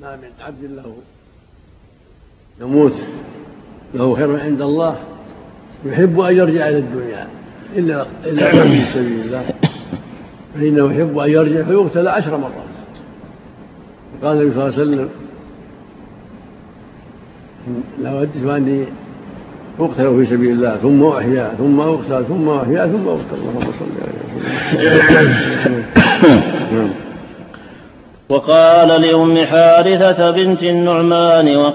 ما من عبد له يموت له خير عند الله يحب أن يرجع إلى الدنيا إلا في سبيل الله، فإنه يحب أن يرجع فيقتل 10 مرات. قال النبي صلى الله عليه وسلم: لوددت أني أقتل في سبيل الله ثم أحيا ثم أقتل ثم أحيا ثم أقتل. اللهم صل على وسلم. وقال لأم حارثة بنت النعمان